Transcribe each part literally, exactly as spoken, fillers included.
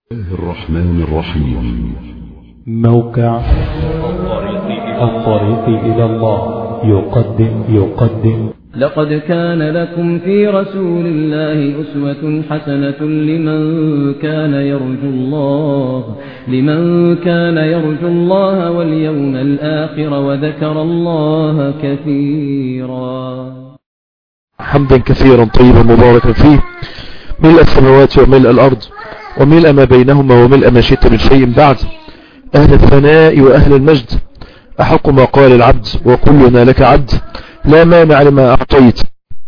الله الرحمن الرحيم. موقع الطريق إلى الله يقدم يقدم لقد كان لكم في رسول الله أسوة حسنة لمن كان يرجو الله لمن كان يرجو الله واليوم الآخر وذكر الله كثيرا. حمدا كثيرا طيبا مباركا فيه، ملء السماوات وملء الأرض وملء ما بينهما وملء ما شئت من شيء بعد. أهل الثناء وأهل المجد، أحق ما قال العبد وكلنا لك عبد، لا مانع لما أعطيت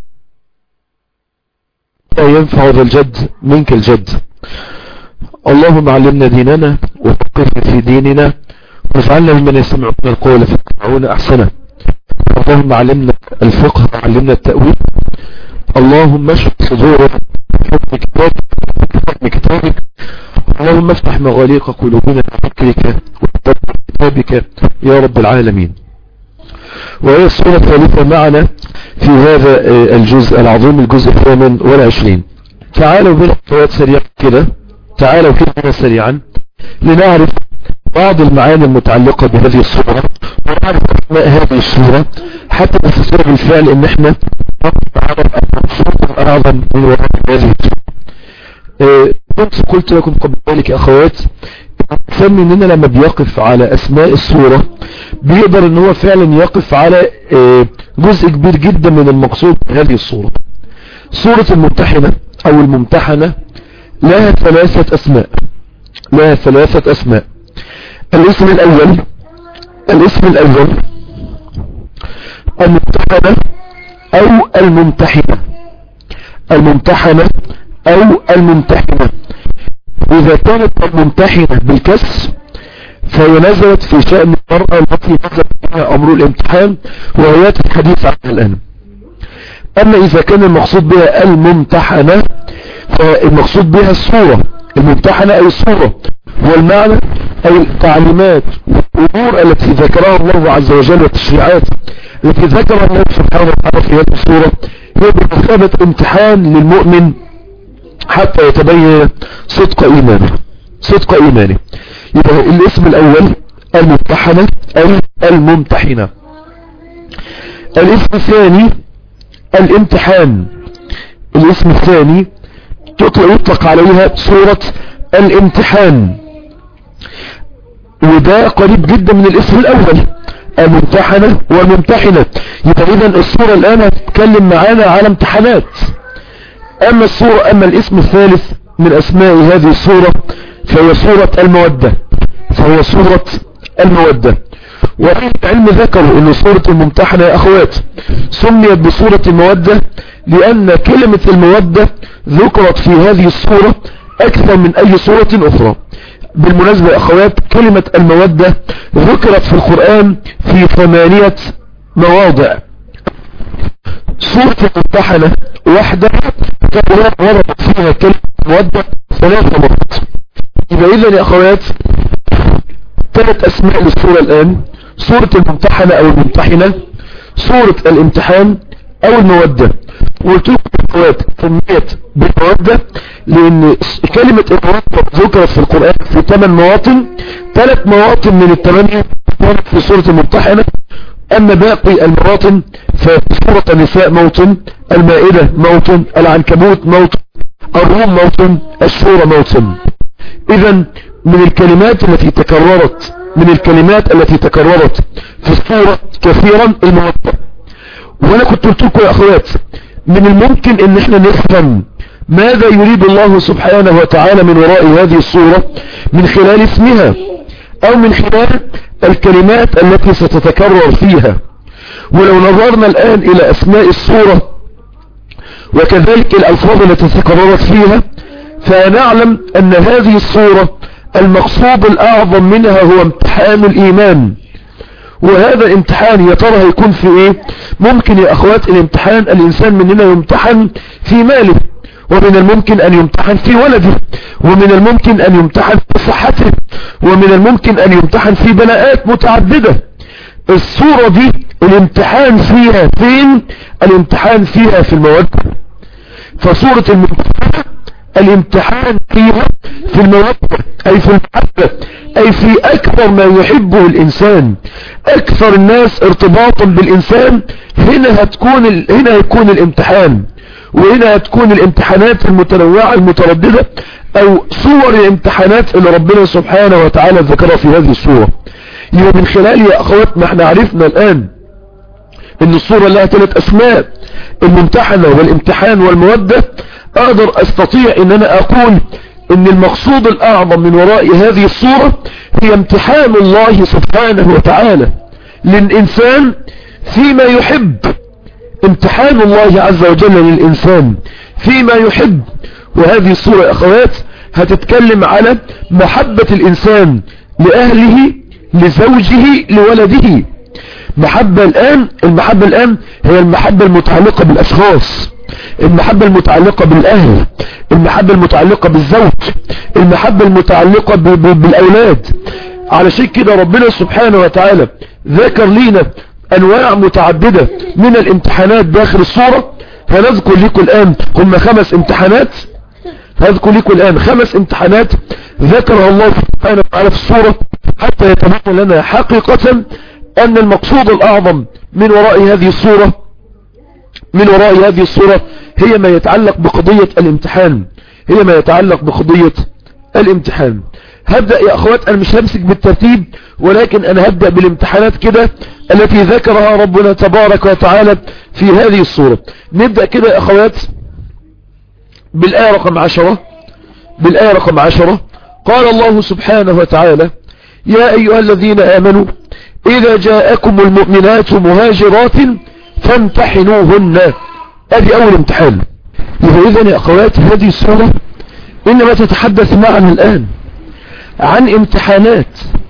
لا ينفع ذا الجد منك الجد. اللهم علمنا ديننا وفقهنا في ديننا واجعلنا ممن يسمعون القول فيتبعون أحسنه. اللهم علمنا الفقه وعلمنا التأويل. اللهم اشرح صدورنا بحكم كتابك بحكم كتابك. اللهم افتح مغاليق قلوبنا بذكرك وكتابك يا رب العالمين. وهي الصورة الثالثة معنا في هذا الجزء العظيم، الجزء الثامن والعشرين. تعالوا بنا خطوات سريعة كده، تعالوا كده سريعا لنعرف بعض المعاني المتعلقة بهذه الصورة ونعرف أسماء هذه الصورة حتى نستطيع بالفعل ان احنا نعرف المقصود الأعظم من وراء هذه الصورة. كنت قلت لكم قبل ذلك يا أخوات، الإنسان مننا لما بيقف على أسماء الصورة بيقدر ان هو فعلا يقف على جزء كبير جدا من المقصود بهذه الصورة. صورة الممتحنة أو الممتحنة لها ثلاثة أسماء لها ثلاثة أسماء. الاسم الأول الاسم الأول الممتحنة أو الممتحنة الممتحنة أو الممتحنة. إذا كانت الممتحنة بالكسر فهي نزلت في شأن المرأة التي نزل فيها أمر الامتحان وهي الحديث عنها الآن. أما إذا كان المقصود بها الممتحنة فالمقصود بها الصورة. الممتحنة أي الصورة والمعنى أي التعليمات والأمور التي ذكرها الله عز وجل والتشريعات التي ذكرها الله سبحانه وتعالى في هذه الصورة هي بمثابة امتحان للمؤمن حتى يتبين صدق إيمانه صدق إيمانه. يبقى الاسم الأول الممتحنة أو الممتحنة. الاسم الثاني الامتحان. الاسم الثاني يطلق عليها صورة الامتحان، وده قريب جدا من الاسم الأول الممتحنة والممتحنة. يبقى إذن الصورة الآن هتتكلم معانا على امتحانات. أما الصورة أما الاسم الثالث من أسماء هذه الصورة فهي صورة المودة فهي صورة المودة. وأهل العلم ذكروا أن صورة الممتحنة يا أخوات سميت بصورة المودة لأن كلمة المودة ذكرت في هذه الصورة أكثر من أي صورة أخرى. بالمناسبة يا أخوات كلمة المودة ذكرت في القرآن في ثمانية مواضع. سورة الممتحنة وحدها وردت فيها كلمة المودة ثلاث مرات. يبقى إذن يا أخوات ثلاث أسماء للسورة الآن: سورة الممتحنة أو الممتحنة، سورة الامتحان أو المودة. وقلت لكم أخوات سميت بالمودة لأن كلمة المودة ذكرت في القرآن في ثمان مواطن، ثلاث مواطن من الثمانية كانت في سورة الممتحنة، أما باقي المواطن ففي سورة النساء موطن، المائدة موطن، العنكبوت موطن، الروم موطن، الشورى موطن. إذن من الكلمات التي تكررت من الكلمات التي تكررت في السورة كثيرا المودة. وانا كنت قلت لكم يا اخوات من الممكن ان احنا نفهم ماذا يريد الله سبحانه وتعالى من وراء هذه السورة من خلال اسمها او من خلال الكلمات التي ستتكرر فيها. ولو نظرنا الان الى اسماء السورة وكذلك الالفاظ التي تكررت فيها فنعلم ان هذه السورة المقصود الاعظم منها هو امتحان الايمان. وهذا الامتحان يا ترى هيكون في ايه؟ ممكن يا اخوات الامتحان الانسان مننا يمتحن في ماله، ومن الممكن ان يمتحن في ولده، ومن الممكن ان يمتحن في صحته، ومن الممكن ان يمتحن في بلاءات متعددة. الصورة دي الامتحان فيها فين؟ الامتحان فيها في المودة. فصورة الممتحنة الامتحان فيها في المودة أي في المحبة أي في أكبر ما يحبه الإنسان. أكثر الناس ارتباطا بالإنسان هنا هتكون ال... هنا هيكون الامتحان، وهنا هتكون الامتحانات المتنوعة المترددة أو صور الامتحانات اللي ربنا سبحانه وتعالى ذكرها في هذه الصورة. يبقى من خلال يا أخوات ما احنا عرفنا الآن ان الصورة لها ثلاث اسماء، الممتحنة والامتحان والمودة. اقدر استطيع ان انا اقول ان المقصود الاعظم من وراء هذه الصورة هي امتحان الله سبحانه وتعالى للانسان فيما يحب، امتحان الله عز وجل للانسان فيما يحب. وهذه الصورة يا اخوات هتتكلم على محبة الانسان لأهله لزوجه لولده. محبة الآن المحبة الآن هي المحبة المتعلقة بالأشخاص، المحبة المتعلقة بالأهل، المحبة المتعلقة بالزوج، المحبة المتعلقة بالأولاد. على شيء كده ربنا سبحانه وتعالى ذكر لنا أنواع متعددة من الامتحانات داخل الصورة. هنذكر لكم الآن هم خمس امتحانات، هذكر لكم الآن خمس امتحانات ذكرها الله سبحانه وتعالى في الصورة حتى يتبين لنا حقيقة أن المقصود الأعظم من وراء هذه الصورة من وراء هذه الصورة هي ما يتعلق بقضية الامتحان، هي ما يتعلق بقضية الامتحان. هبدأ يا أخوات، أنا مش همسك بالترتيب ولكن أنا هبدأ بالامتحانات كده التي ذكرها ربنا تبارك وتعالى في هذه الصورة. نبدأ كده يا أخوات بالآية رقم عشرة. بالآية رقم عشرة قال الله سبحانه وتعالى: يا أيها الذين آمنوا إذا جاءكم المؤمنات مهاجرات فامتحنوهن. هذه أول امتحان. إذن يا أخوات هذه السورة إنما تتحدث معنا الآن عن امتحانات،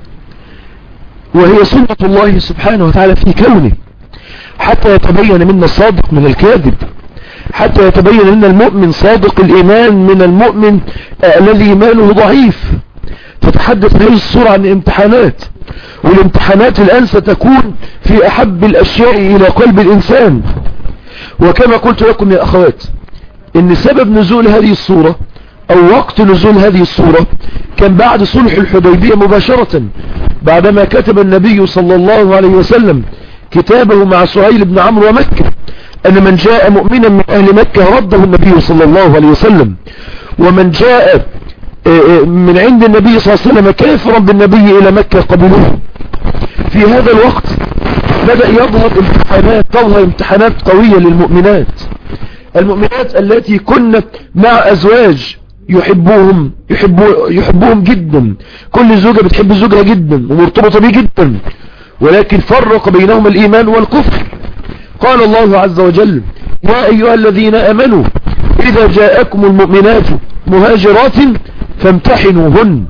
وهي سنة الله سبحانه وتعالى في كونه حتى يتبين منا الصادق من الكاذب، حتى يتبين منا المؤمن صادق الإيمان من المؤمن الذي إيمانه ضعيف. تتحدث هذه السورة عن امتحانات، والامتحانات الآن ستكون في أحب الأشياء إلى قلب الإنسان. وكما قلت لكم يا أخوات إن سبب نزول هذه السورة أو وقت نزول هذه السورة كان بعد صلح الحديبية مباشرة، بعدما كتب النبي صلى الله عليه وسلم كتابه مع سهيل بن عمرو ومكة أن من جاء مؤمنا من أهل مكة رده النبي صلى الله عليه وسلم، ومن جاء من عند النبي صلى الله عليه وسلم كافرا بالنبي إلى مكة قبلوه. في هذا الوقت بدأ يظهر امتحانات تظهر امتحانات قوية للمؤمنات، المؤمنات التي كن مع أزواج يحبوهم يحبو يحبوهم جدا، كل زوجة بتحب زوجها جدا ومرتبطة به جدا، ولكن فرق بينهم الإيمان والكفر. قال الله عز وجل: يا أيها الذين آمنوا إذا جاءكم المؤمنات مهاجرات فامتحنوهن.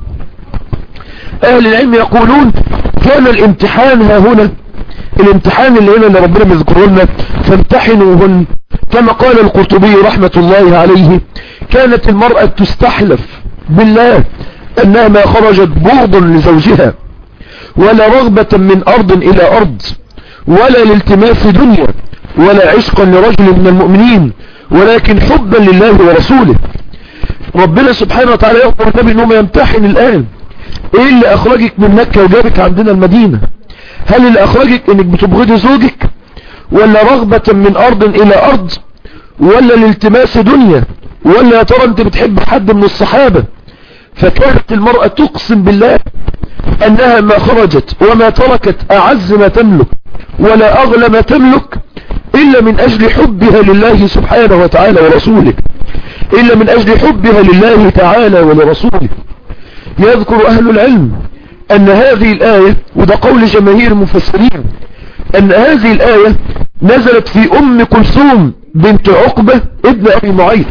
أهل العلم يقولون كان الامتحان ها هنا، الامتحان اللي هنا اللي ربنا بيذكره لنا فامتحنوهن، كما قال القرطبي رحمة الله عليه: كانت المرأة تستحلف بالله أنها ما خرجت بغضا لزوجها ولا رغبة من أرض إلى أرض ولا لالتماس دنيا ولا عشقا لرجل من المؤمنين، ولكن حبا لله ورسوله. ربنا سبحانه وتعالى يأمر النبي أنه يمتحن الآن: ايه اللي اخرجك من مكة وجابك عندنا المدينة؟ هل اللي اخرجك انك بتبغضي زوجك، ولا رغبة من ارض الى ارض، ولا لالتماس دنيا، ولا يا ترى انت بتحب حد من الصحابة؟ فكانت المرأة تقسم بالله انها ما خرجت وما تركت اعز ما تملك ولا اغلى ما تملك الا من اجل حبها لله سبحانه وتعالى ورسوله، الا من اجل حبها لله تعالى ولرسوله. يذكر أهل العلم أن هذه الآية، وده قول جماهير المفسرين، أن هذه الآية نزلت في أم كلثوم بنت عقبة ابن أبي معيط.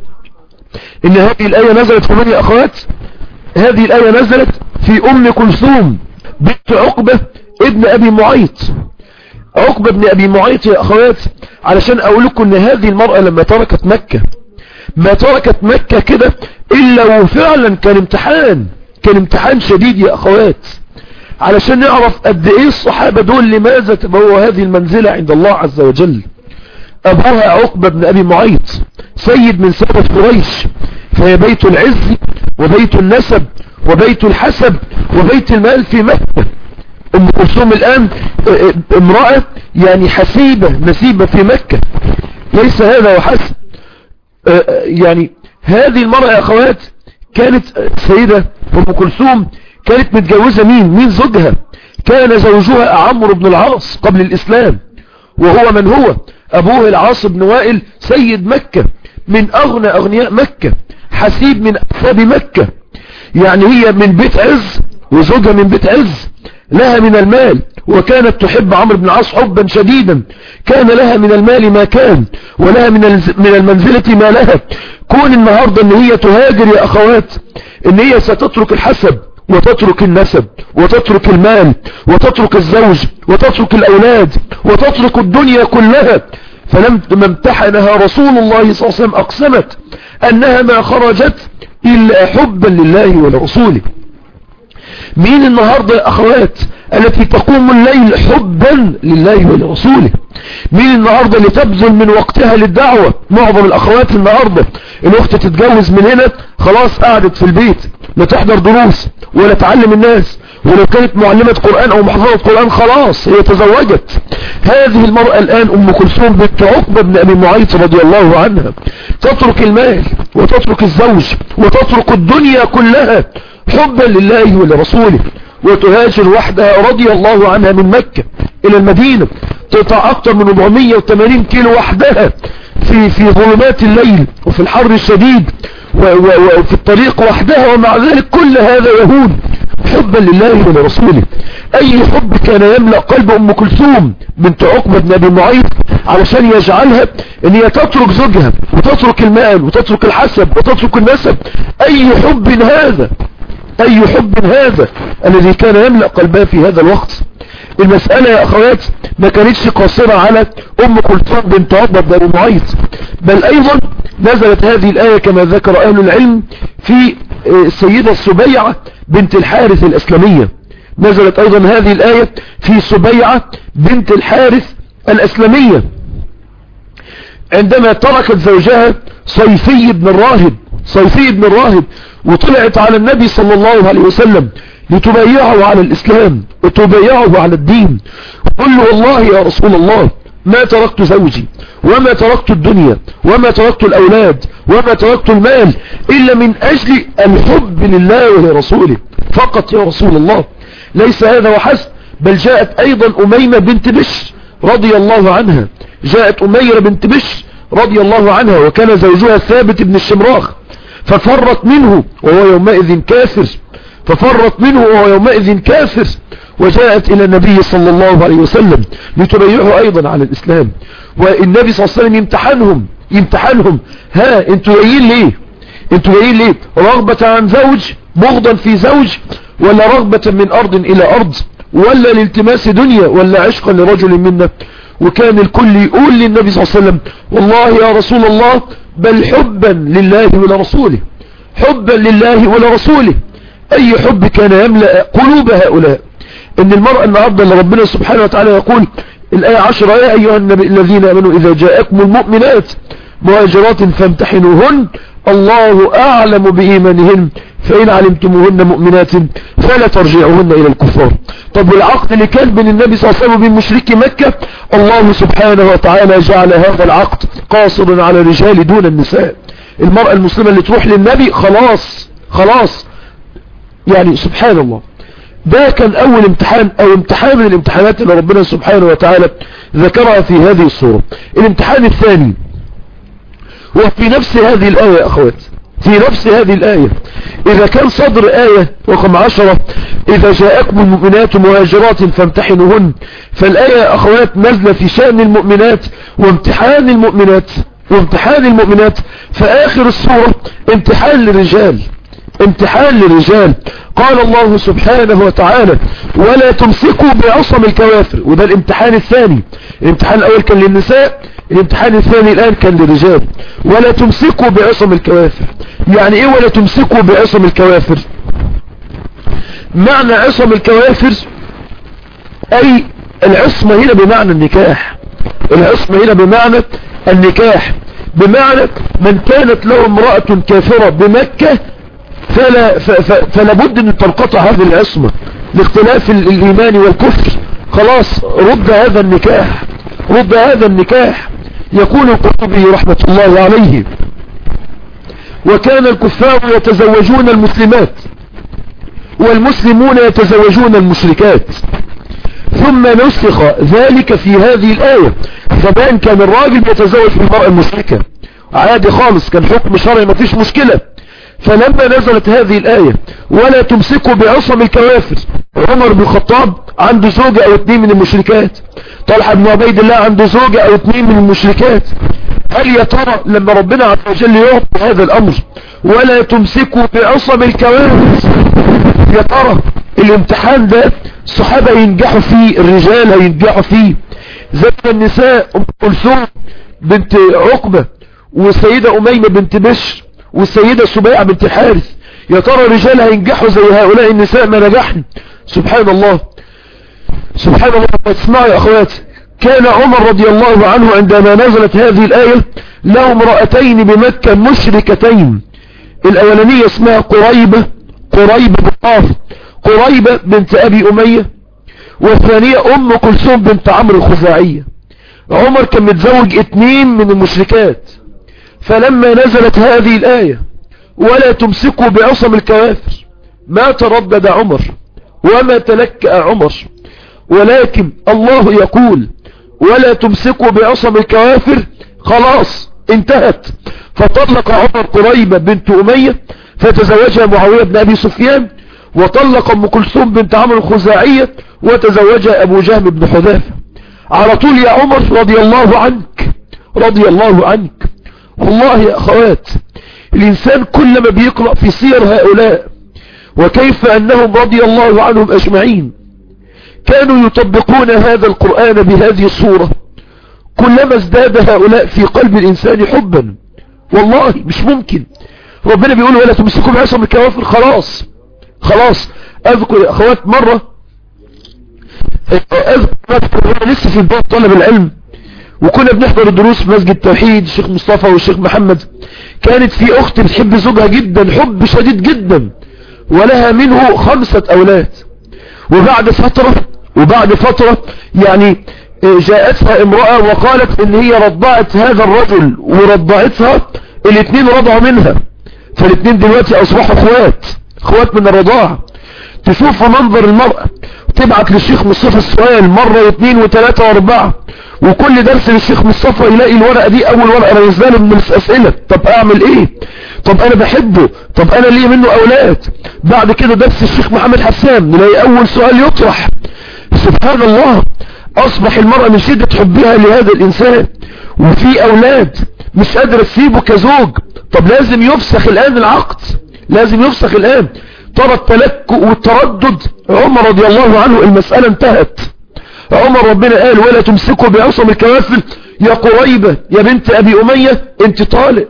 إن هذه الآية نزلت في من يا أخوات؟ هذه الآية نزلت في أم كلثوم بنت عقبة ابن أبي معيط. عقبة ابن أبي معيط يا أخوات، علشان أقول لكم أن هذه المرأة لما تركت مكة ما تركت مكة كده إلا وفعلا كان امتحان، كان امتحان شديد يا أخوات، علشان نعرف قد إيه الصحابة دول لماذا تبوا هذه المنزلة عند الله عز وجل. أبوها عقبة بن أبي معيط سيد من سادة قريش، فهي بيت العز وبيت النسب وبيت الحسب وبيت المال في مكة. أم كلثوم الآن امرأة يعني حسيبة نسيبة في مكة. ليس هذا وحسب، يعني هذه المرأة يا أخوات كانت سيدة أم كلثوم كانت متجوزة مين مين زوجها؟ كان زوجها عمرو بن العاص قبل الإسلام، وهو من هو؟ أبوه العاص بن وائل سيد مكة من أغنى أغنياء مكة، حسيب من أحساب مكة. يعني هي من بيت عز وزوجها من بيت عز، لها من المال، وكانت تحب عمرو بن العاص حبا شديدا، كان لها من المال ما كان، ولها من من المنزلة ما لها. كون النهاردة ان هي تهاجر يا أخوات، ان هي ستترك الحسب وتترك النسب وتترك المال وتترك الزوج وتترك الأولاد وتترك الدنيا كلها، فلم امتحنها رسول الله صلى الله عليه وسلم أقسمت أنها ما خرجت إلا حبا لله ولرسوله. مين النهاردة يا أخوات التي تقوم الليل حبا لله ولرسوله؟ مين النهاردة اللي تبذل من وقتها للدعوة؟ معظم الأخوات النهاردة الأخت تتجوز من هنا خلاص قعدت في البيت، لا تحضر دروس ولا تعلم الناس، ولو كانت معلمة قرآن أو محفظة قرآن خلاص هي تزوجت. هذه المرأة الآن أم كلثوم بنت عقبة بن أبي معيط رضي الله عنها تترك المال وتترك الزوج وتترك الدنيا كلها حبا لله ولرسوله، وتهاجر وحدها رضي الله عنها من مكة إلى المدينة، تقطع أكثر من أربعمائة وثمانين كيلو وحدها في في ظلمات الليل وفي الحر الشديد وفي الطريق وحدها، ومع ذلك كل هذا يهون حبا لله ولرسوله. أي حب كان يملأ قلب أم كلثوم بنت عقبة بن أبي معيط علشان يجعلها ان هي تترك زوجها وتترك المال وتترك الحسب وتترك النسب؟ أي حب هذا، أي حب هذا الذي كان يملأ قلبها في هذا الوقت؟ المسألة يا أخوات ما كانتش قاصرة على أم كلثوم بنت عقبة بن أبي معيط، بل أيضا نزلت هذه الآية كما ذكر أهل العلم في السيدة سبيعة بنت الحارث الأسلمية. نزلت أيضا هذه الآية في سبيعة بنت الحارث الأسلمية عندما تركت زوجها صيفي بن الراهب صيفي بن الراهب وطلعت على النبي صلى الله عليه وسلم لتبايعه على الإسلام وتبايعه على الدين، وقل له والله يا رسول الله ما تركت زوجي وما تركت الدنيا وما تركت الأولاد وما تركت المال إلا من أجل الحب لله ولرسوله فقط يا رسول الله. ليس هذا وحسب، بل جاءت أيضا أميمة بنت بشر رضي الله عنها، جاءت أميرة بنت بشر رضي الله عنها وكان زوجها ثابت بن الشمراخ، ففرت منه وهو يومئذ كافر ففرت منه وهو يومئذ كافر وجاءت إلى النبي صلى الله عليه وسلم لتبايعه أيضا على الإسلام. والنبي صلى الله عليه وسلم يمتحنهم يمتحنهم ها انتوا جايين ليه انتوا جايين ليه رغبة عن زوج بغضا في زوج، ولا رغبة من أرض إلى أرض، ولا لالتماس دنيا، ولا عشقا لرجل منا؟ وكان الكل يقول للنبي صلى الله عليه وسلم والله يا رسول الله بل حبا لله ولرسوله، حبا لله ولرسوله. أي حب كان يملأ قلوب هؤلاء؟ ان المرأة النهاردة اللي ربنا سبحانه وتعالى يقول الآية عشرة يا أيها النبي الذين آمنوا إذا جاءكم المؤمنات مهاجرات فامتحنوهن الله أعلم بإيمانهن فإن علمتموهن مؤمنات فلا ترجعوهن إلى الكفار. طب والعقد اللي كان بين النبي صلى الله عليه وسلم وبين مشركي مكة؟ الله سبحانه وتعالى جعل هذا العقد قاصر على الرجال دون النساء. المرأة المسلمة اللي تروح للنبي خلاص خلاص يعني سبحان الله. ده كان أول امتحان أو امتحان من الامتحانات اللي ربنا سبحانه وتعالى ذكرها في هذه الصورة. الامتحان الثاني وفي نفس هذه الآية يا أخوات، في نفس هذه الآية إذا كان صدر آية رقم عشرة إذا جاءكم المؤمنات مهاجرات فامتحنوهن، فالآية يا أخوات نزل في شأن المؤمنات وامتحان المؤمنات وامتحان المؤمنات. فآخر السورة امتحان للرجال امتحان للرجال. قال الله سبحانه وتعالى ولا تمسكوا بعصم الكوافر، وده الامتحان الثاني. الامتحان الأول كان للنساء، الامتحان الثاني الآن كان للرجال. ولا تمسكوا بعصم الكوافر، يعني ايه ولا تمسكوا بعصم الكوافر؟ معنى عصم الكوافر أي العصمة هنا بمعنى النكاح، العصمة هنا بمعنى النكاح، بمعنى من كانت له امرأة كافرة بمكة فلا, فلا بد ان تنقطع هذه العصمة لاختلاف الايمان والكفر. خلاص رد هذا النكاح، رد هذا النكاح. يقول القرطبي رحمة الله عليه: وكان الكفار يتزوجون المسلمات والمسلمون يتزوجون المشركات، ثم نسخ ذلك في هذه الآية. زمان كان الراجل يتزوج بالمرأة المشركة عادي خالص، كان حكم شرعي ما فيش مشكلة. فلما نزلت هذه الآية ولا تمسكوا بعصم الكوافر، عمر بن الخطاب عنده زوجة او اتنين من المشركات، طلحة بن عبيد الله عنده زوجة او اتنين من المشركات. هل يا ترى لما ربنا عز وجل يعطي هذا الامر ولا تمسكوا بعصم الكوافر، يا ترى الامتحان ده الصحابة ينجحوا فيه، الرجال هينجحوا فيه زي النساء؟ ام كلثوم بنت عقبة والسيدة اميمة بنت بشر والسيدة سبيعة بنت حارث، يا ترى الرجال هينجحوا زي هؤلاء النساء ما نجحن؟ سبحان الله سبحان الله. اسمعوا يا اخوات، كان عمر رضي الله عنه عندما نزلت هذه الآية له امرأتين بمكة مشركتين، الاولانية اسمها قريبة قريبة بن قريبة بنت ابي امية، والثانية ام كلثوم بنت عمرو الخزاعية. عمر كان متزوج اتنين من المشركات، فلما نزلت هذه الآية ولا تمسكوا بعصم الكوافر ما تردد عمر وما تلكأ عمر، ولكن الله يقول ولا تمسكوا بعصم الكوافر، خلاص انتهت. فطلق عمر قريبة بنت أمية فتزوجها معاوية بن أبي سفيان، وطلق ام كلثوم بنت عمرو الخزاعية وتزوجها أبو جهم بن حذافة. على طول يا عمر رضي الله عنك رضي الله عنك. والله يا أخوات، الإنسان كلما بيقرأ في سير هؤلاء وكيف أنهم رضي الله عنهم أجمعين كانوا يطبقون هذا القرآن بهذه الصورة، كلما ازداد هؤلاء في قلب الإنسان حبا. والله مش ممكن. ربنا بيقول ولا تمسكوا بعصم الكوافر، خلاص خلاص. أذكر يا أخوات مرة، أذكر لسه في باب طلب العلم وكنا بنحضر الدروس في مسجد التوحيد الشيخ مصطفى والشيخ محمد، كانت في أخت بتحب زوجها جدا حب شديد جدا ولها منه خمسة أولاد، وبعد فترة وبعد فترة يعني جاءتها امرأة وقالت ان هي رضعت هذا الرجل ورضعتها، الاثنين رضعوا منها، فالاثنين دلوقتي اصبحوا اخوات اخوات من الرضاعة. تشوف منظر المرأة تبعت للشيخ مصطفى السؤال مرة واثنين وثلاثة واربعة، وكل درس للشيخ مصطفى يلاقي الورقة دي اول ورقة رئيسانه من الاسئلة. طب اعمل ايه؟ طب انا بحبه، طب انا ليه منه اولاد؟ بعد كده درس الشيخ محمد حسان نلاقي اول سؤال يطرح. سبحان الله، اصبح المرأة من شدة حبها لهذا الانسان وفي اولاد مش قادرة تسيبه كزوج. طب لازم يفسخ الان العقد، لازم يفسخ الان. ترى التلكؤ والتردد، عمر رضي الله عنه المسألة انتهت. عمر ربنا قال ولا تمسكوا بعصم الكوافر، يا قريبة يا بنت ابي امية انت طالق،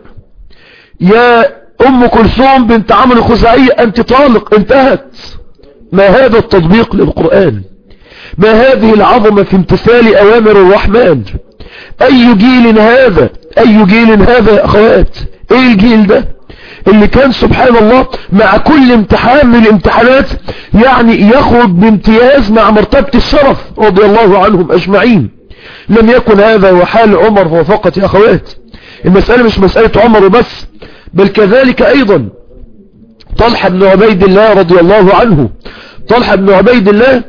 يا ام كلثوم بنت عمرو الخزاعية انت طالق، انتهت. ما هذا التطبيق للقرآن؟ ما هذه العظمة في امتثال اوامر الرحمن؟ اي جيل هذا؟ اي جيل هذا يا اخوات؟ ايه الجيل ده اللي كان سبحان الله مع كل امتحان من الامتحانات يعني يخرج بامتياز مع مرتبة الشرف رضي الله عنهم اجمعين؟ لم يكن هذا هو حال عمر هو فقط يا اخوات. المسألة مش مسألة عمر بس، بل كذلك ايضا طلحة بن عبيد الله رضي الله عنه. طلحة بن عبيد الله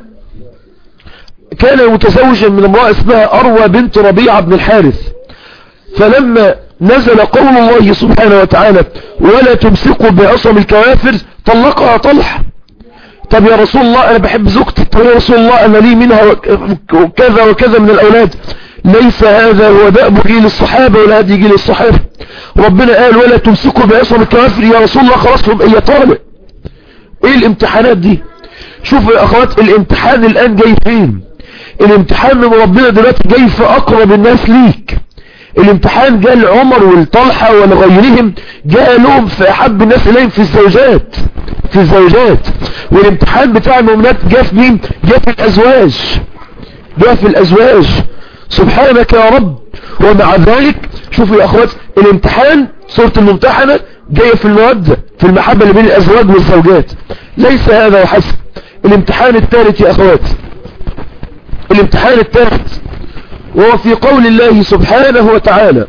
كان متزوجا من امرأة اسمها أروى بنت ربيعة بن الحارث، فلما نزل قول الله سبحانه وتعالى ولا تمسكوا بعصم الكوافر طلقها طلحة. طب يا رسول الله انا بحب زوجتي، طب يا رسول الله انا لي منها وكذا وكذا من الاولاد. ليس هذا هو دأب جيل الصحابة ولا هدي جيل الصحابة. ربنا قال ولا تمسكوا بعصم الكوافر، يا رسول الله خلاص لهم اي طالب. ايه الامتحانات دي؟ شوفوا يا اخوات الامتحان الان جاي فين. الامتحان من ربنا دلوقتي جاي في اقرب الناس ليك. الامتحان جاء لعمر والطلحة ولغيرهم، جاء لهم في احب الناس اليهم في الزوجات في الزوجات والامتحان بتاع المؤمنات جاء في مين؟ جاء في الازواج جاء في الازواج. سبحانك يا رب. ومع ذلك شوفوا يا أخوات، الامتحان سورة الممتحنة جاية في المودة، في المحبة اللي بين الأزواج والزوجات. ليس هذا وحسب. الامتحان الثالث يا أخوات، الامتحان الثالث وهو في قول الله سبحانه وتعالى: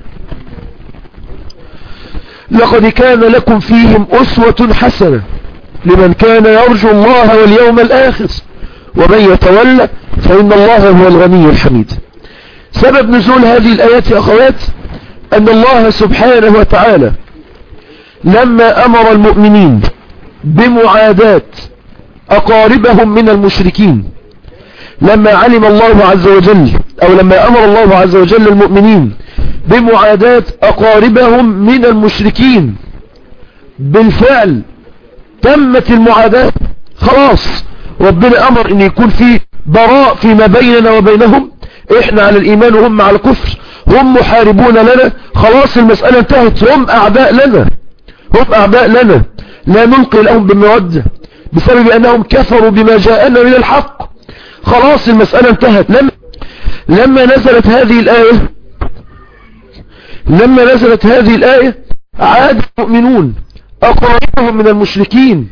لقد كان لكم فيهم أسوة حسنة لمن كان يرجو الله واليوم الآخر ومن يتولى فإن الله هو الغني الحميد. سبب نزول هذه الآيات يا أخوات أن الله سبحانه وتعالى لما أمر المؤمنين بمعاداة أقاربهم من المشركين، لما علم الله عز وجل أو لما أمر الله عز وجل المؤمنين بمعاداة أقاربهم من المشركين، بالفعل تمت المعاداة خلاص. ربنا أمر أن يكون في براء فيما بيننا وبينهم، إحنا على الإيمان وهم على الكفر، هم محاربون لنا، خلاص المسألة انتهت، هم أعداء لنا، هم أعداء لنا، لا نلقي لهم بمودة بسبب أنهم كفروا بما جاءنا من الحق، خلاص المسألة انتهت. لما, لما نزلت هذه الآية لما نزلت هذه الآية عاد المؤمنون أقاربهم من المشركين،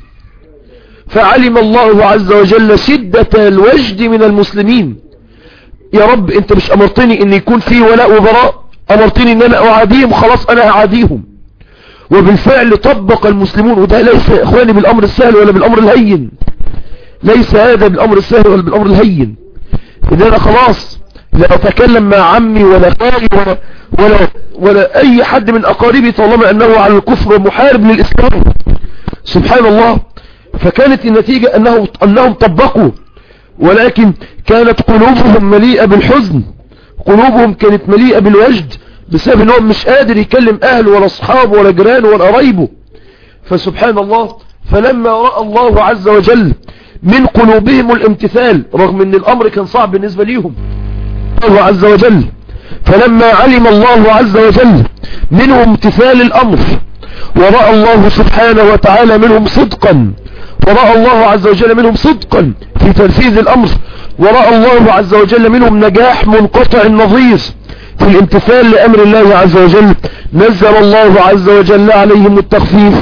فعلم الله عز وجل شدة الوجد من المسلمين. يا رب انت مش امرتني ان يكون في ولاء وبراء، امرتني ان انا اعاديهم، خلاص انا اعاديهم. وبالفعل طبق المسلمون، وده ليس يا اخواني بالامر السهل ولا بالامر الهين، ليس هذا بالامر السهل ولا بالامر الهين. ان انا خلاص لا اتكلم مع عمي ولا خالي ولا, ولا, ولا اي حد من اقاربي طالما انه على الكفر ومحارب للاسلام. سبحان الله. فكانت النتيجة أنه أنهم طبقوا، ولكن كانت قلوبهم مليئة بالحزن، قلوبهم كانت مليئة بالوجد بسبب أنهم مش قادر يكلم أهله ولا أصحابه ولا جيرانه ولا قرايبه. فسبحان الله، فلما رأى الله عز وجل من قلوبهم الامتثال رغم أن الأمر كان صعب بالنسبة ليهم الله عز وجل، فلما علم الله عز وجل منهم امتثال الأمر، ورأى الله سبحانه وتعالى منهم صدقا، ورأى الله عز وجل منهم صدقا في تنفيذ الأمر، ورأى الله عز وجل منهم نجاح منقطع النظير في الامتثال لأمر الله عز وجل، نزل الله عز وجل عليهم التخفيف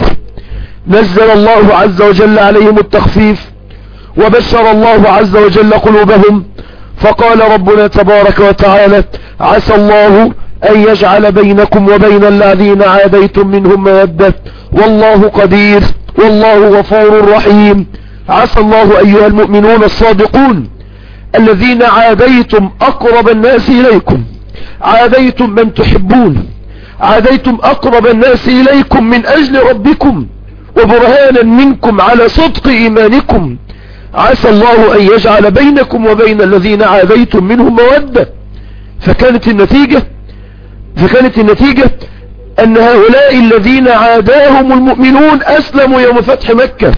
نزل الله عز وجل عليهم التخفيف وبشر الله عز وجل قلوبهم. فقال ربنا تبارك وتعالى: عسى الله أن يجعل بينكم وبين الذين عاديتم منهم مودة والله قدير والله غفور رحيم. عسى الله أيها المؤمنون الصادقون الذين عاديتم أقرب الناس إليكم، عاديتم من تحبون، عاديتم أقرب الناس إليكم من أجل ربكم وبرهانا منكم على صدق إيمانكم، عسى الله أن يجعل بينكم وبين الذين عاديتم منهم مودة. فكانت النتيجة فكانت النتيجة أن هؤلاء الذين عاداهم المؤمنون أسلموا يوم فتح مكة،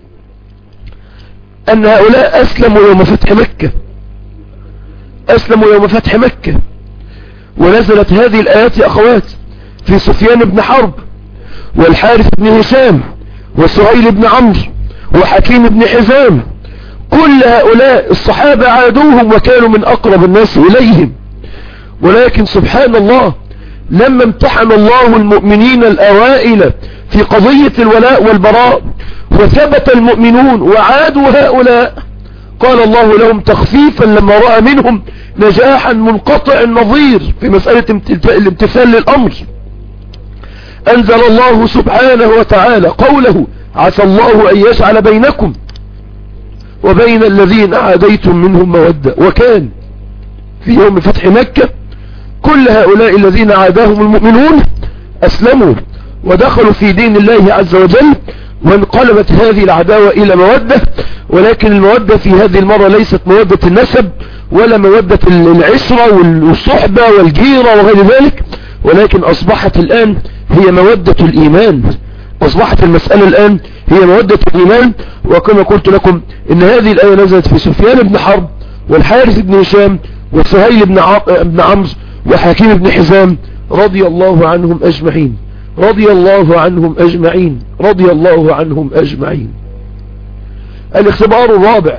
أن هؤلاء أسلموا يوم فتح مكة أسلموا يوم فتح مكة ونزلت هذه الآيات يا أخوات في سفيان بن حرب والحارث بن هشام وسهيل بن عمرو وحكيم بن حزام. كل هؤلاء الصحابة عادوهم وكانوا من أقرب الناس إليهم، ولكن سبحان الله لما امتحن الله المؤمنين الأوائل في قضية الولاء والبراء وثبت المؤمنون وعادوا هؤلاء، قال الله لهم تخفيفا لما رأى منهم نجاحا منقطع النظير في مسألة الامتثال للأمر، أنزل الله سبحانه وتعالى قوله: عسى الله أن يجعل بينكم وبين الذين عاديتم منهم مودة. وكان في يوم فتح مكة كل هؤلاء الذين عاداهم المؤمنون أسلموا ودخلوا في دين الله عز وجل، وانقلبت هذه العداوة إلى مودة. ولكن المودة في هذه المرة ليست مودة النسب ولا مودة العشرة والصحبة والجيرة وغير ذلك، ولكن أصبحت الآن هي مودة الإيمان، أصبحت المسألة الآن هي مودة الإيمان. وكما قلت لكم إن هذه الآية نزلت في سفيان بن حرب والحارث بن هشام وسهيل بن عمرو وحكيم بن حزام رضي الله عنهم أجمعين رضي الله عنهم أجمعين رضي الله عنهم أجمعين. الاختبار الرابع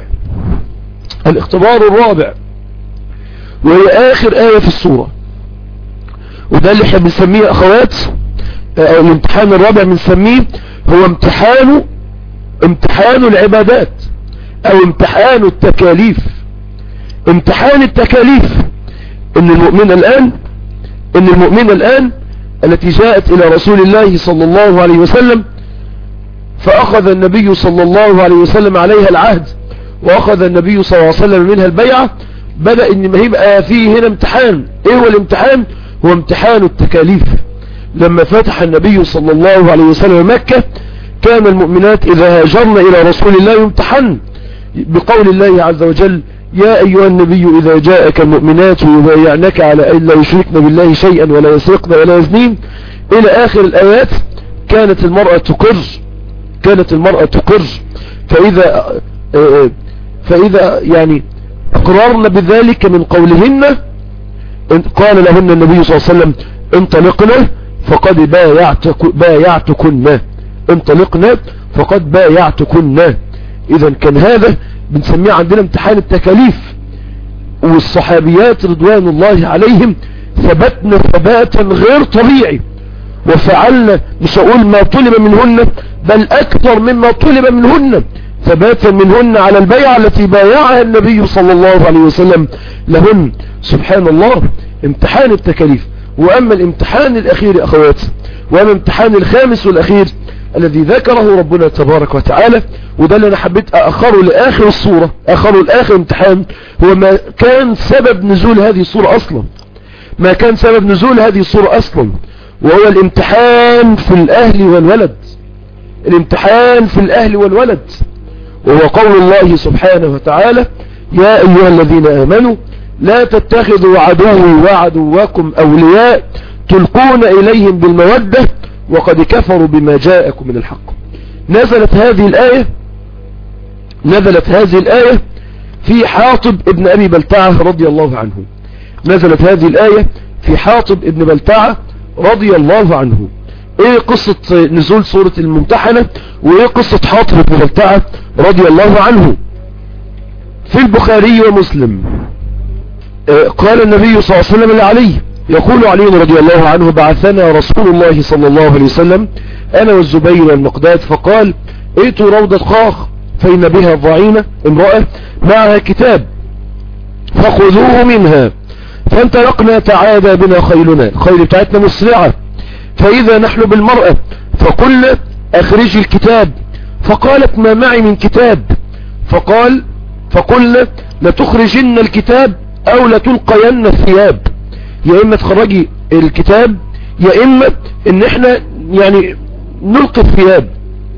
الاختبار الرابع وهي آخر آية في السورة، وده اللي احنا بنسميه اخوات اه الامتحان الرابع بنسميه هو امتحان امتحان العبادات او امتحان التكاليف. امتحان التكاليف ان المؤمن الان ان المؤمن الان التي جاءت الى رسول الله صلى الله عليه وسلم فاخذ النبي صلى الله عليه وسلم عليها العهد واخذ النبي صلى الله عليه وسلم منها البيعة، بدأ ان ما يبقى فيه هنا امتحان. ايه هو الامتحان؟ هو امتحان التكاليف. لما فتح النبي صلى الله عليه وسلم مكة كان المؤمنات اذا هاجرن الى رسول الله يمتحن بقول الله عز وجل يا ايها النبي اذا جاءك المؤمنات يبايعنك على ان لا يشركن بالله شيئا ولا يسرقن ولا يزنين الى اخر الايات. كانت المرأة تقر كانت المرأة تقر فاذا فاذا يعني اقررن بذلك من قولهن قال لهن النبي صلى الله عليه وسلم انطلقنا فقد بايعتك بايعتكن انطلقنا فقد بايعتكن. اذا كان هذا بنسميه عندنا امتحان التكاليف. والصحابيات رضوان الله عليهم ثبتنا ثباتا غير طبيعي وفعلنا مش اقول ما طلب منهن بل اكثر مما طلب منهن ثباتا منهن على البيعة التي بايعها النبي صلى الله عليه وسلم لهن. سبحان الله، امتحان التكاليف. واما الامتحان الاخير يا اخوات، واما الامتحان الخامس والاخير الذي ذكره ربنا تبارك وتعالى، وده اللي انا حبيت اخره لاخر الصورة، اخره لاخر امتحان، هو ما كان سبب نزول هذه الصورة اصلا ما كان سبب نزول هذه الصورة اصلا وهو الامتحان في الاهل والولد. الامتحان في الاهل والولد وهو قول الله سبحانه وتعالى يا ايها الذين امنوا لا تتخذوا عدوي وعدوكم اولياء تلقون اليهم بالمودة وقد كفروا بما جاءكم من الحق. نزلت هذه الآية نزلت هذه الآية في حاطب ابن أبي بلتعة رضي الله عنه. نزلت هذه الآية في حاطب ابن بلتعة رضي الله عنه. ايه قصة نزول سورة الممتحنة وايه قصة حاطب ابن بلتعة رضي الله عنه؟ في البخاري ومسلم قال النبي صلى الله عليه وسلم لعلي، يقول علي رضي الله عنه بعثنا رسول الله صلى الله عليه وسلم انا والزبير والمقداد فقال ائتوا روضة قاخ فإن بها ضعينة امرأة معها كتاب فخذوه منها. فانطلقنا تعادى بنا خيلنا، خيل بتاعتنا مسرعة، فإذا نحن بالمرأة فقلنا اخرجي الكتاب، فقالت ما معي من كتاب، فقال فقلنا لتخرجن الكتاب او لتلقين الثياب، يا اما تخرجي الكتاب يا اما ان احنا يعني نلقي الثياب.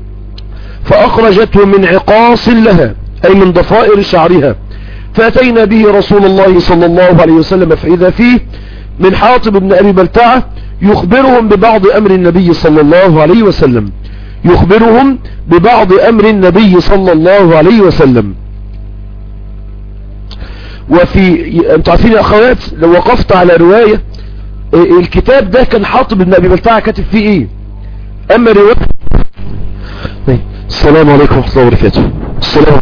فاخرجته من عقاص لها اي من ضفائر شعرها، فاتينا به رسول الله صلى الله عليه وسلم فاذا فيه من حاطب بن ابي بلتعة يخبرهم ببعض امر النبي صلى الله عليه وسلم يخبرهم ببعض امر النبي صلى الله عليه وسلم. وفي انتوا عارفين يا اخوات لو وقفت على رواية الكتاب ده كان حاطب بن ابي بلتعة كاتب فيه ايه. اما رواية السلام عليكم ورحمة الله وبركاته. السلام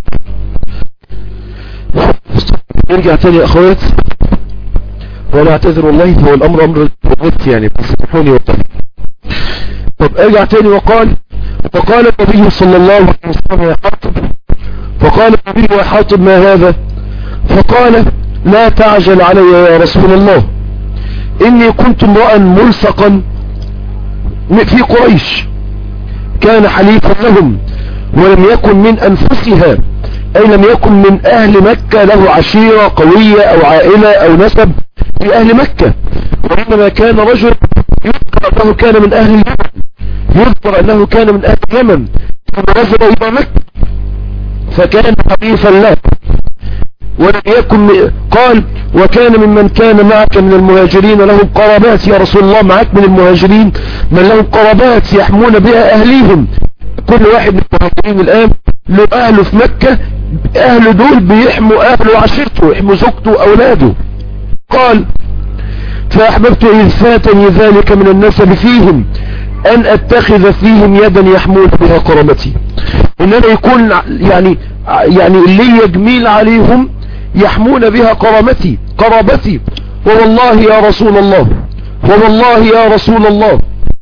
نرجع تاني يا اخوات وانا اعتذر والله هو الامر امر الوقت يعني بس سامحوني وقت. طب ارجع تاني وقال فقال النبي صلى الله عليه وسلم يا حاطب، فقال النبي يا حاطب ما هذا؟ فقال لا تعجل علي يا رسول الله اني كنت امرأ ملصقا في قريش كان حليفا لهم ولم يكن من انفسها اي لم يكن من اهل مكة له عشيرة قوية او عائلة او نسب في اهل مكة، وانما كان رجل يذكر انه كان من اهل اليمن يذكر انه كان من اهل اليمن فنزل الى مكة فكان حليفا له ولم يكن. قال وكان ممن كان معك من المهاجرين لهم قرابات يا رسول الله، معك من المهاجرين من لهم قرابات يحمون بها اهليهم، كل واحد من المهاجرين الان له اهله في مكة، اهله دول بيحموا اهله وعشيرته يحموا زوجته واولاده. قال فاحببت اذ فاتني ذلك من النسب فيهم ان اتخذ فيهم يدا يحمون بها قرابتي، ان انا يكون يعني يعني اللي يجميل عليهم يحمون بها قرابتي قرابتي. ووالله يا رسول الله ووالله يا رسول الله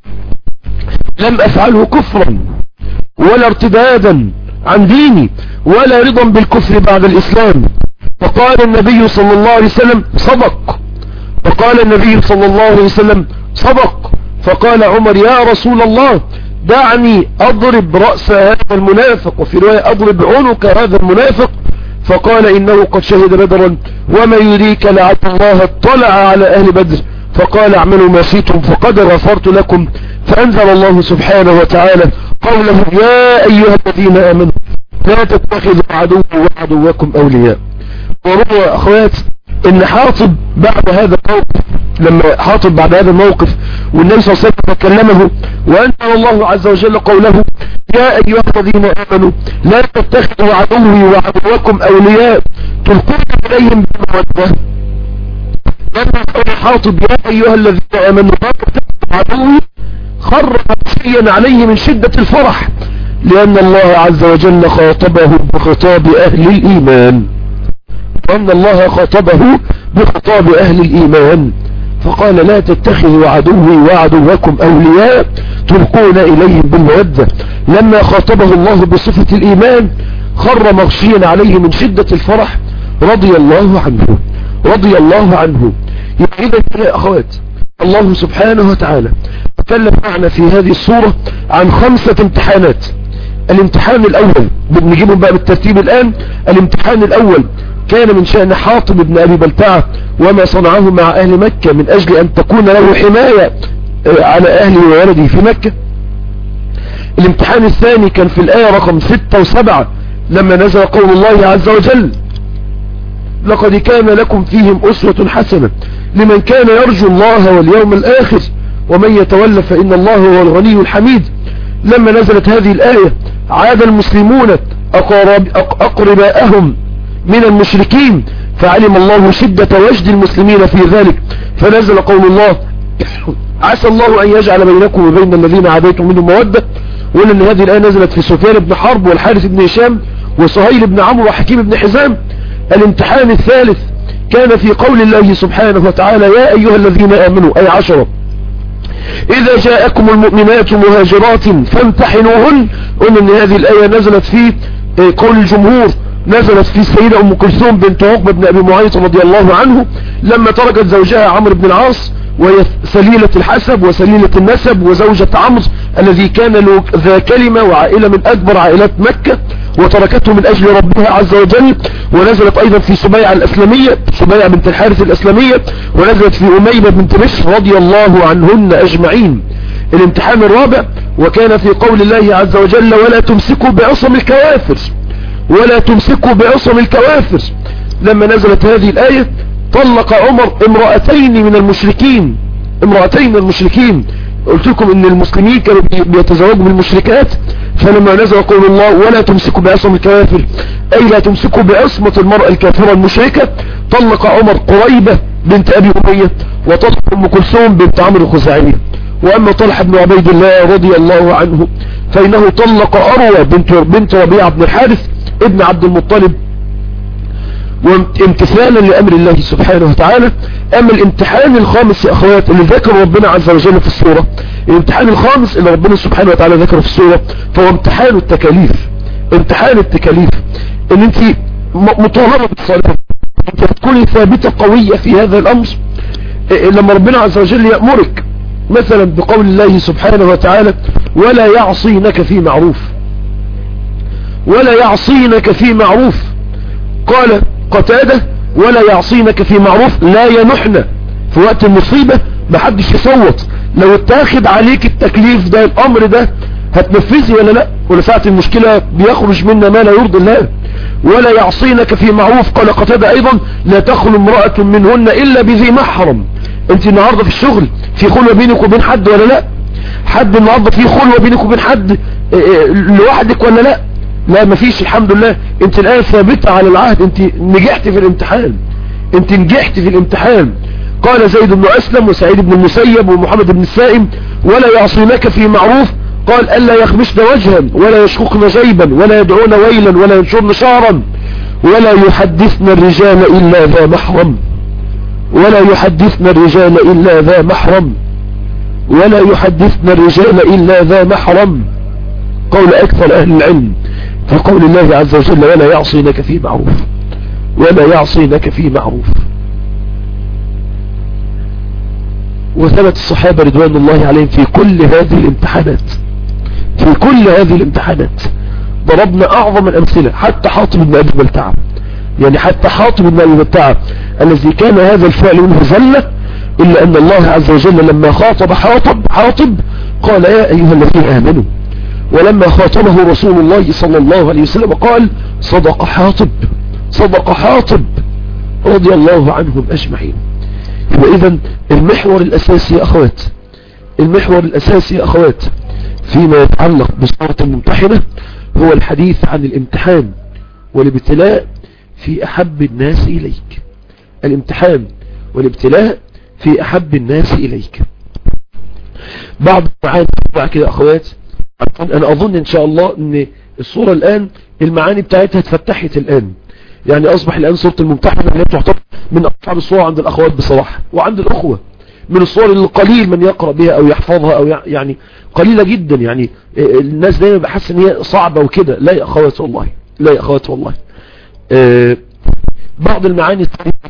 لم أفعله كفرا ولا ارتدادا عن ديني ولا رضا بالكفر بعد الإسلام. فقال النبي صلى الله عليه وسلم صدق. فقال النبي صلى الله عليه وسلم صدق. فقال عمر يا رسول الله دعني أضرب رأس هذا المنافق، وفي رواية أضرب عنق هذا المنافق. فقال إنه قد شهد بدرا وما يريك لعل الله اطلع على أهل بدر. فقال اعملوا ما شئتم فقد غفرت لكم. فأنزل الله سبحانه وتعالى قوله يا أيها الذين آمنوا لا تتخذوا عدوي وعدوكم أولياء. وروى أخوات إن حاطب بعد هذا الموقف، لما حاطب بعد هذا الموقف والنبي صلى الله عليه وسلم تكلمه وأنزل الله عز وجل قوله يا أيها الذين آمنوا لا تتخذوا عدوي وعدوكم أولياء تلقون إليهم بالمودة. لما قال حاطب يا أيها الذين آمنوا لا تتخذوا عدوي خر مغشيا عليه من شدة الفرح، لأن الله عز وجل خاطبه بخطاب أهل الإيمان. وأن الله خاطبه بخطاب أهل الإيمان فقال لا تتخذوا عدوي وعدوكم أولياء تلقون إليهم بالمودة. لما خاطبه الله بصفة الإيمان خر مغشيا عليه من شدة الفرح رضي الله عنه رضي الله عنه. يعني إذا يا أخوات الله سبحانه وتعالى تكلم معنا في هذه الصورة عن خمسة امتحانات. الامتحان الأول بنجيبهم بقى بالترتيب الآن. الامتحان الأول كان من شأن حاطب بن أبي بلتعة وما صنعه مع أهل مكة من أجل أن تكون له حماية على أهله وولده في مكة. الامتحان الثاني كان في الآية رقم ستة وسبعة لما نزل قول الله عز وجل لقد كان لكم فيهم أسوة حسنة لمن كان يرجو الله واليوم الآخر ومن يتولى فإن الله هو الغني الحميد. لما نزلت هذه الآية عاد المسلمون أقرب أقرباءهم من المشركين فعلم الله شدة وجد المسلمين في ذلك فنزل قول الله عسى الله أن يجعل بينكم وبين الذين عاديتم منهم مودة. وإن هذه الآية نزلت في سفيان بن حرب والحارث بن هشام وسهيل بن عمرو وحكيم بن حزام. الامتحان الثالث كان في قول الله سبحانه وتعالى يا أيها الذين آمنوا أي عشرة إذا جاءكم المؤمنات مهاجرات فامتحنوهن. قلنا أن هذه الآية نزلت في قول الجمهور نزلت في السيدة أم كلثوم بنت عقبة بن أبي معيط رضي الله عنه لما تركت زوجها عمرو بن العاص وهي سليلة الحسب وسليلة النسب وزوجة عمرو الذي كان له ذا كلمة وعائلة من أكبر عائلات مكة وتركته من أجل ربها عز وجل. ونزلت أيضا في سبيعة الأسلمية سبيعة بنت الحارث الأسلمية ونزلت في أميمة بنت بشر رضي الله عنهن أجمعين. الامتحان الرابع وكان في قول الله عز وجل ولا تمسكوا بعصم الكوافر ولا تمسكوا بعصم الكوافر. لما نزلت هذه الآية طلق عمر امرأتين من المشركين امرأتين من المشركين. قلت لكم ان المسلمين كانوا بيتزوجوا بالمشركات فلما نزل قول الله ولا تمسكوا بعصم الكوافر اي لا تمسكوا بعصمة المرأة الكافرة المشركة طلق عمر قريبة بنت ابي امية وطلق ام كلثوم بنت عمرو الخزاعية. واما طلحة بن عبيد الله رضي الله عنه فانه طلق اروى بنت بنت ربيعة بن الحارث ابن عبد المطلب وامتثالا لأمر الله سبحانه وتعالى. أما الامتحان الخامس يا أخوات اللي ذكر ربنا عز وجل في السورة الامتحان الخامس اللي ربنا سبحانه وتعالى ذكره في السورة فهو امتحان التكاليف. امتحان التكاليف ان انت مطالبة بالصلاة انت هتكوني ثابتة قوية في هذا الأمر لما ربنا عز وجل يأمرك مثلا بقول الله سبحانه وتعالى ولا يعصينك في معروف ولا يعصينك في معروف. قال قتادة ولا يعصينك في معروف لا ينحن في وقت المصيبة محدش يصوت لو اتاخد عليك التكليف ده الامر ده هتنفذي ولا لا ولا ساعة المشكلة بيخرج منا ما لا يرضي الله. ولا يعصينك في معروف. قال قتادة ايضا لا تخلو امرأة منهن الا بذي محرم. انت النهاردة في الشغل في خلوة بينك وبين حد ولا لا؟ حد النهاردة في خلوة بينك وبين حد لوحدك ولا لا؟ لا مفيش الحمد لله. انت الآن ثابتة على العهد انت نجحت في الامتحان انت نجحت في الامتحان. قال زيد بن أسلم وسعيد بن المسيب ومحمد بن السائم ولا يعصينك في معروف. قال ألا يخمشن وجها ولا يشققن جيبا ولا يدعون ويلا ولا ينشرن شعرا ولا يحدثن الرجال إلا ذا محرم ولا يحدثن الرجال إلا ذا محرم ولا يحدثن الرجال إلا ذا محرم قول أكثر أهل العلم في قول الله عز وجل ولا يعصينك في معروف ولا يعصينك في معروف. وثبت الصحابة رضوان الله عليهم في كل هذه الامتحانات في كل هذه الامتحانات ضربنا أعظم الأمثلة حتى حاطب بن أبي بلتعة يعني حتى حاطب بن أبي بلتعة الذي كان هذا الفعل منه زلة إلا أن الله عز وجل لما خاطب حاطب حاطب قال يا أيها الذين آمنوا ولما خاطبه رسول الله صلى الله عليه وسلم قال صدق حاطب صدق حاطب رضي الله عنهم أجمعين. وإذا المحور الأساسي يا أخوات المحور الأساسي يا أخوات فيما يتعلق بصورة الممتحنة هو الحديث عن الامتحان والابتلاء في أحب الناس إليك. الامتحان والابتلاء في أحب الناس إليك. بعض المعاني كده أخوات أنا أظن إن شاء الله أن الصورة الآن المعاني بتاعتها اتفتحت الآن يعني أصبح الآن صورة الممتحنة اللي تعتبر من أصعب الصور عند الأخوات بصراحة وعند الأخوة من الصور القليل من يقرأ بها أو يحفظها أو يعني قليلة جدا يعني الناس دايما بحس ان هي صعبة وكده. لا يا أخوات والله لا يا أخوات والله آه بعض المعاني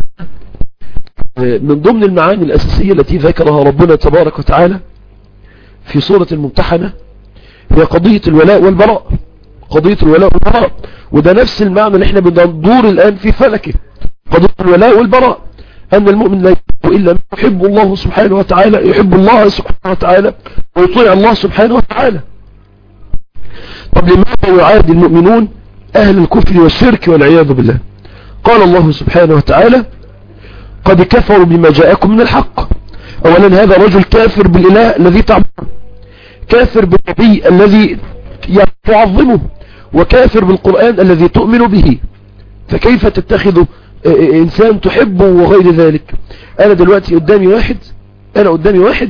آه من ضمن المعاني الأساسية التي ذكرها ربنا تبارك وتعالى في سورة الممتحنة هي قضية الولاء والبراء قضية الولاء والبراء وده نفس المعنى اللي احنا بندور الآن في فلكه قضية الولاء والبراء أن المؤمن لا يحب إلا يحب الله سبحانه وتعالى يحب الله سبحانه وتعالى ويطيع الله سبحانه وتعالى. طب لماذا يعادي المؤمنون أهل الكفر والشرك والعياذ بالله؟ قال الله سبحانه وتعالى قد كفروا بما جاءكم من الحق. أولا هذا رجل كافر بالإله الذي تعبده كافر بالنبي الذي تعظمه وكافر بالقرآن الذي تؤمن به فكيف تتخذ إنسان تحبه وغير ذلك؟ أنا دلوقتي قدامي واحد أنا قدامي واحد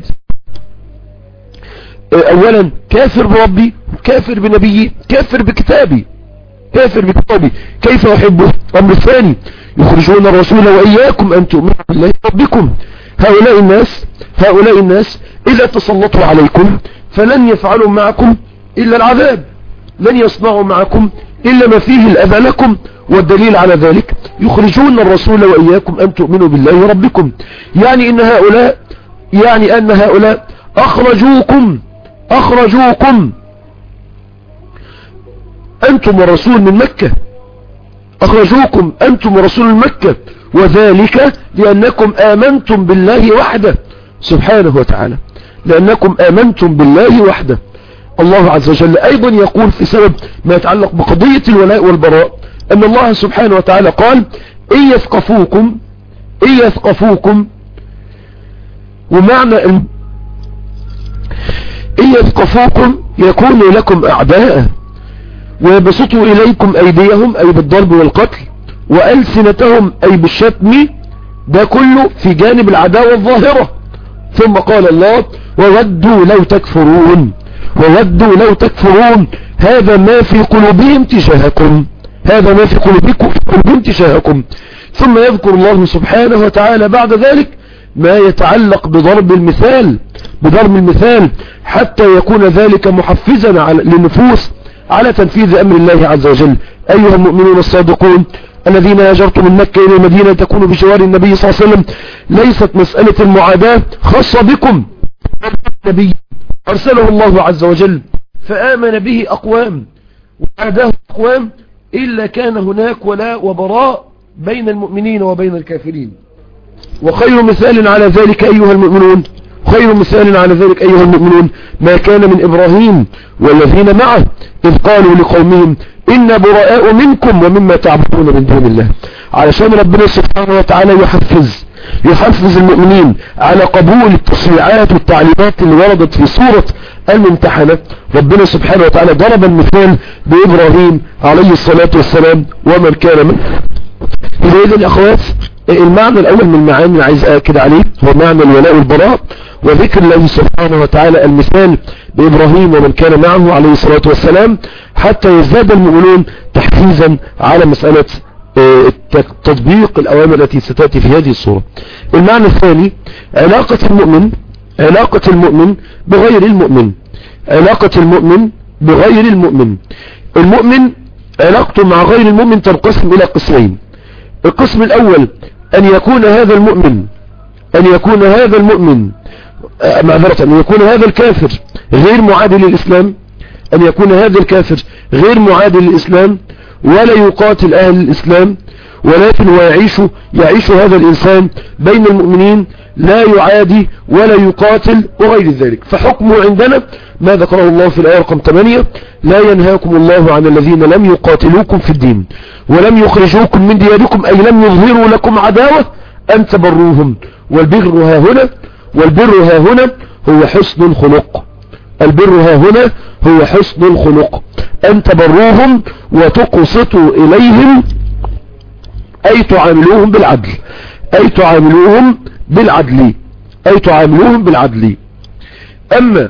أولا كافر بربي كافر بنبيي كافر بكتابي كافر بكتابي كيف أحبه؟ أمر الثاني يخرجون الرسول وإياكم أن تؤمنوا بالله ربكم. هؤلاء الناس هؤلاء الناس إذا تسلطوا عليكم فلن يفعلوا معكم إلا العذاب لن يصنعوا معكم إلا ما فيه الأذى لكم. والدليل على ذلك يخرجون الرسول وإياكم أن تؤمنوا بالله ربكم يعني إن هؤلاء يعني أن هؤلاء أخرجوكم أخرجوكم أنتم والرسول من مكة أخرجوكم أنتم ورسول من مكة وذلك لأنكم آمنتم بالله وحده سبحانه وتعالى لأنكم آمنتم بالله وحده. الله عز وجل أيضا يقول في سبب ما يتعلق بقضية الولاء والبراء أن الله سبحانه وتعالى قال إن يثقفوكم إن يثقفوكم ومعنى إن يثقفوكم يكونوا لكم أعداء ويبسطوا إليكم أيديهم أي بالضرب والقتل وألسنتهم أي بالشتم ده كله في جانب العداوة الظاهرة. ثم قال الله وودوا لو تكفرون وودوا لو تكفرون هذا ما في قلوبهم تجاهكم هذا ما في قلوبكم قلوبهم تجاهكم. ثم يذكر الله سبحانه وتعالى بعد ذلك ما يتعلق بضرب المثال بضرب المثال حتى يكون ذلك محفزا على للنفوس على تنفيذ أمر الله عز وجل. أيها المؤمنون الصادقون الذين هاجرتم من مكة إلى المدينة تكونوا بجوار النبي صلى الله عليه وسلم ليست مسألة المعاداة خاصة بكم. النبي أرسله الله عز وجل فآمن به أقوام وعاداه أقوام إلا كان هناك ولاء وبراء بين المؤمنين وبين الكافرين. وخير مثال على ذلك أيها المؤمنون خير مثال على ذلك أيها المؤمنون ما كان من إبراهيم والذين معه إذ قالوا لقومهم إن براء منكم ومما تعبدون من دون الله. علشان ربنا سبحانه وتعالى يحفز يحفز المؤمنين على قبول التشريعات والتعليمات اللي وردت في سورة الممتحنة. ربنا سبحانه وتعالى ضرب المثال بإبراهيم عليه الصلاة والسلام ومن كان منه. إذا يا أخوات المعنى الأول من المعاني اللي عايز أكد عليه هو معنى الولاء والبراء وذكر الله سبحانه وتعالى المثال بإبراهيم ومن كان معه عليه الصلاة والسلام حتى يزداد المؤمنون تحفيزا على مسألة تطبيق الأوامر التي ستأتي في هذه الصورة. المعنى الثاني علاقة المؤمن علاقة المؤمن بغير المؤمن علاقة المؤمن بغير المؤمن المؤمن علاقته مع غير المؤمن تنقسم إلى قسمين. القسم الأول أن يكون هذا المؤمن أن يكون هذا المؤمن معذرة أن يكون هذا الكافر غير معادي للإسلام أن يكون هذا الكافر غير معادي للإسلام ولا يقاتل أهل الإسلام، ولكن هو يعيش يعيش هذا الإنسان بين المؤمنين لا يعادي ولا يقاتل وغير ذلك. فحكمه عندنا ما ذكره الله في الآية رقم ثمانية: لا ينهاكم الله عن الذين لم يقاتلوكم في الدين ولم يخرجوكم من دياركم أي لم يظهروا لكم عداوة أن تبروهم. والبر ها هنا والبر ها هنا هو حسن الخلق. البر ها هنا هو حسن الخلق، أن تبروهم وتقسطوا إليهم أي تعاملوهم بالعدل أي تعاملوهم بالعدل أي تعاملوهم بالعدل. أما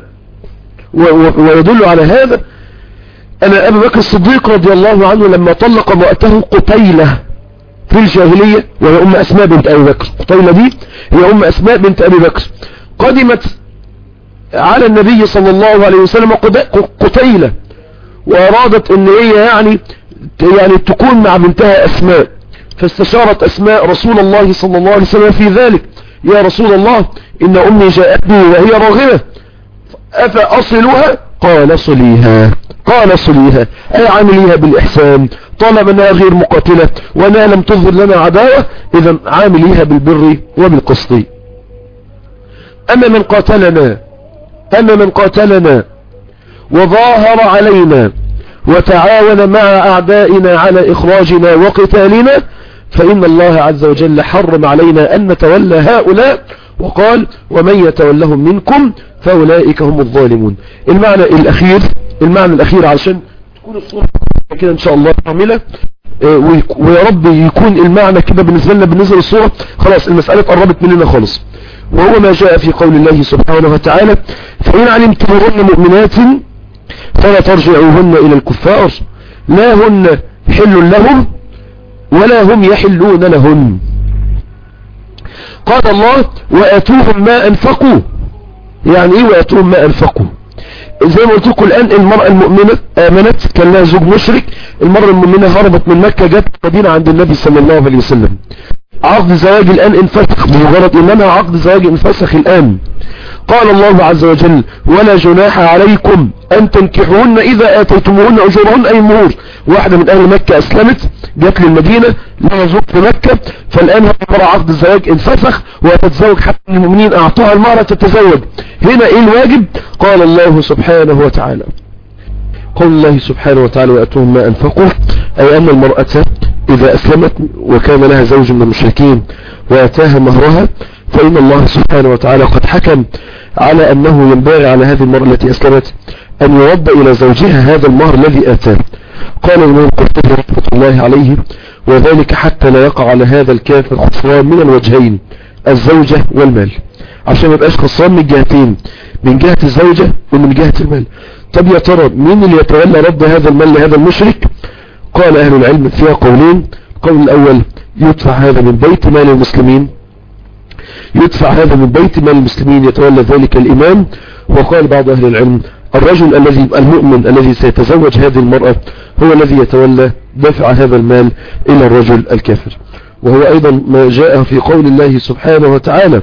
ويدل على هذا أن أبا بكر الصديق رضي الله عنه لما طلق امرأته قتيلة في الجاهلية وهي أم أسماء بنت أبي بكر، قتيلة دي هي أم أسماء بنت أبي بكر، قدمت على النبي صلى الله عليه وسلم قتيلة وأرادت أن هي يعني يعني تكون مع بنتها أسماء، فاستشارت أسماء رسول الله صلى الله عليه وسلم في ذلك: يا رسول الله إن أمي جاءتني وهي راغبة أفأصلها؟ قال صليها قال صليها أي عامليها بالإحسان طالما أنها غير مقاتلة وأنها لم تظهر لنا عداوة، إذا عامليها بالبر وبالقسط. أما من قاتلنا أما من قاتلنا وظاهر علينا وتعاون مع أعدائنا على إخراجنا وقتالنا فإن الله عز وجل حرم علينا أن نتولى هؤلاء، وقال: ومن يتولهم منكم فأولئك هم الظالمون. المعنى الأخير المعنى الأخير عشان تكون الصورة كده إن شاء الله كاملة، ويا رب يكون المعنى كده بالنسبة لنا بالنسبة للصورة خلاص المسألة قربت مننا خالص، وهو ما جاء في قول الله سبحانه وتعالى: فإن علمتموهن مؤمنات فلا ترجعوهن إلى الكفار لا هن حل لهم ولا هم يحلون لهن. قال الله: وآتوهم ما أنفقوا. يعني إيه وآتوهم ما أنفقوا؟ زي ما قلت لكم الآن المرأة المؤمنة آمنت كان لها زوج مشرك، المرأة المؤمنة هربت من مكة جت المدينة عند النبي صلى الله عليه وسلم، عقد زواج الآن انفسخ بمجرد إنما عقد زواج انفسخ الآن. قال الله عز وجل: ولا جناح عليكم أن تنكحوهن إذا آتيتموهن أجورهن أي مهور. واحدة من أهل مكة أسلمت جت للمدينة لها زوج في مكة، فالآن هذا عقد الزواج انفسخ وتتزوج حتى المؤمنين أعطوها المهر تتزوج. هنا إيه الواجب؟ قال الله سبحانه وتعالى قال الله سبحانه وتعالى: وآتوهم ما أنفقوا، أي أن المرأة إذا أسلمت وكان لها زوج من المشركين وآتاها مهرها فإن الله سبحانه وتعالى قد حكم على أنه ينبغي على هذه المرأة التي أسلمت أن يرد إلى زوجها هذا المهر الذي آتاه. قال الإمام القرطبي رحمة الله عليه: وذلك حتى لا يقع على هذا الكافر خسران من الوجهين الزوجة والمال، عشان ما يبقاش خسران من جهتين، من جهة الزوجة ومن جهة المال. طب يا ترى مين اللي يتولى رد هذا المال لهذا المشرك؟ قال أهل العلم فيها قولين. القول الأول: يدفع هذا من بيت مال المسلمين يدفع هذا من بيت مال المسلمين يتولى ذلك الإمام. وقال بعض أهل العلم: الرجل الذي المؤمن الذي سيتزوج هذه المرأة هو الذي يتولى دفع هذا المال إلى الرجل الكافر. وهو أيضا ما جاء في قول الله سبحانه وتعالى: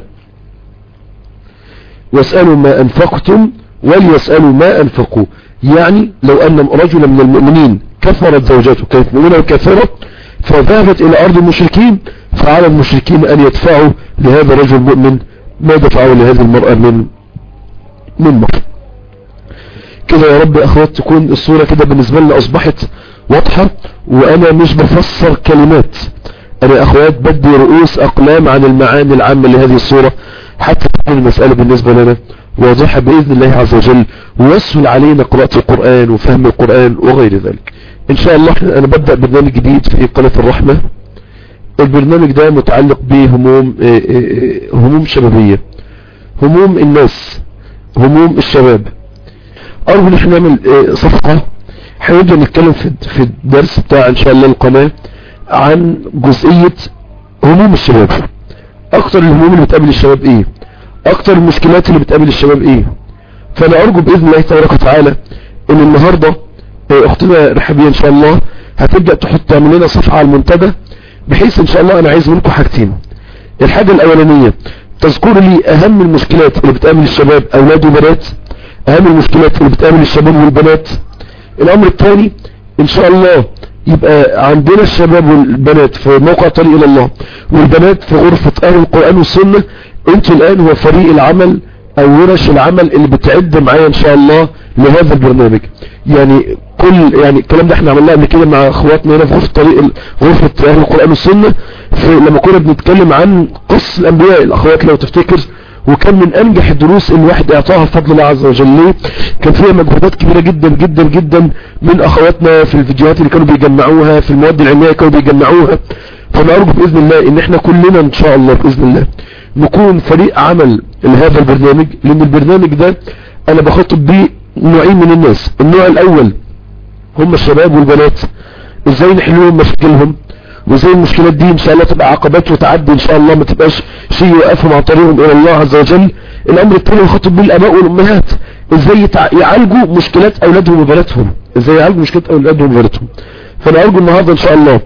واسألوا ما أنفقتم وليسألوا ما أنفقوا. يعني لو أن رجلا من المؤمنين كفرت زوجته كانت مؤمنة وكافرة فذهبت إلى أرض المشركين، فعلى المشركين أن يدفعوا لهذا الرجل المؤمن ما دفعوا لهذه المرأة من من مهر. كده يا رب أخوات تكون الصورة كده بالنسبة لنا أصبحت واضحة، وأنا مش بفسر كلمات، أنا أخوات بدي رؤوس أقلام عن المعاني العامة لهذه الصورة حتى تكون المسألة بالنسبة لنا واضحة بإذن الله عز وجل، ويسهل علينا قراءة القرآن وفهم القرآن وغير ذلك إن شاء الله. أنا بدأ برنامج جديد في قناة الرحمة. البرنامج ده متعلق بهموم هموم شبابية، هموم الناس، هموم الشباب. أرجو ان احنا نعمل صفحة هنبدأ نتكلم في في الدرس بتاع ان شاء الله القناة عن جزئية هموم الشباب. اكتر الهموم اللي بتقابل الشباب ايه، اكتر المشكلات اللي بتقابل الشباب ايه. فانا ارجو باذن الله تبارك وتعالى ان النهاردة اختنا رحابية ان شاء الله هتبدأ تحط تعمل لنا صفحة على المنتدى، بحيث ان شاء الله انا عايز منكم حاجتين. الحاجة الاولانية تذكروا لي اهم المشكلات اللي بتقابل الشباب اولاد وبنات، اهم المشكلات اللي بتقابل الشباب والبنات. الامر الثاني ان شاء الله يبقى عندنا الشباب والبنات في موقع طريق الى الله والبنات في غرفة اهل القرآن والسنة. انتوا الان هو فريق العمل او ورش العمل اللي بتعد معايا ان شاء الله لهذا البرنامج. يعني كل يعني الكلام ده احنا عملناه قبل كده مع اخواتنا هنا في غرفة طريق غرفة اهل القرآن والسنة، في لما كنا بنتكلم عن قصص الانبياء الاخوات لو تفتكر، وكان من انجح الدروس اللي الواحد اعطاها بفضل الله عز وجل. ليه؟ كان فيها مجهودات كبيرة جدا جدا جدا من اخواتنا في الفيديوهات اللي كانوا بيجمعوها، في المواد العلمية كانوا بيجمعوها. فانا ارجو باذن الله ان احنا كلنا ان شاء الله باذن الله نكون فريق عمل لهذا البرنامج، لان البرنامج ده انا بخاطب بيه نوعين من الناس. النوع الاول هم الشباب والبنات، ازاي نحلهم مشاكلهم، وزي المشكلات دي ان شاء الله تبقى عقبات وتعدي ان شاء الله، ما تبقاش شيء يوقفهم عن طريقهم الى الله عز وجل. الامر الثاني بخاطب بيه الاباء والامهات، ازاي يعالجوا مشكلات اولادهم وبناتهم، ازاي يعالجوا مشكلات اولادهم وبناتهم. فانا ارجو النهارده ان شاء الله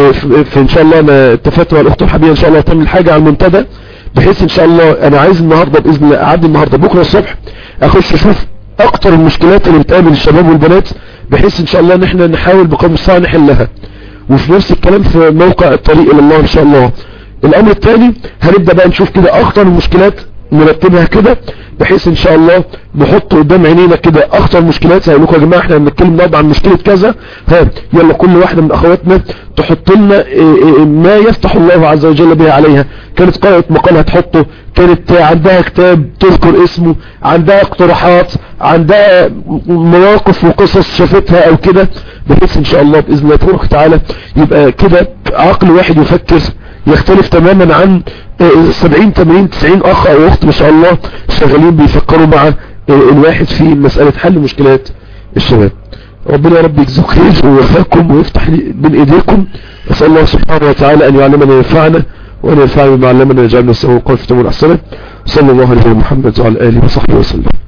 في ان شاء الله انا اتفقت مع الاخت الحبيبه ان شاء الله تعمل حاجه على المنتدى، بحيث ان شاء الله انا عايز النهارده باذن الله اعدي النهارده بكره الصبح اخش اشوف اكتر المشكلات اللي بتقابل الشباب والبنات، بحيث ان شاء الله ان احنا نحاول بقدر المستطاع نحلها. وفي نفس الكلام في موقع الطريق الى الله ان شاء الله. الامر الثاني هنبدأ بقى نشوف كده اخطر المشكلات نرتبها كده، بحيث ان شاء الله نحط قدام عينينا كده اخطر مشكلات. هقول لكم يا جماعه احنا بنتكلم النهارده عن مشكله كذا، ها يلا كل واحده من اخواتنا تحط لنا ما يفتح الله عز وجل بها عليها. كانت قارئة مقال هتحطه، كانت عندها كتاب تذكر اسمه، عندها اقتراحات، عندها مواقف وقصص شافتها او كده، بحيث ان شاء الله باذن الله تبارك وتعالى يبقى كده عقل واحد يفكر يختلف تماما عن سبعين ثمانين تسعين اخ او اخت ما شاء الله شغالين بيفكروا مع الواحد في مسألة حل مشكلات الشباب. ربنا يا رب يجزاكم خير ويوفقكم ويفتح بين ايديكم. اسال الله سبحانه وتعالى ان يعلمنا وينفعنا وان ينفعنا بما علمنا ويجعلنا نستوعب القول في تمام الاحسن. صلى الله عليه وسلم محمد وعلى اله وصحبه وسلم.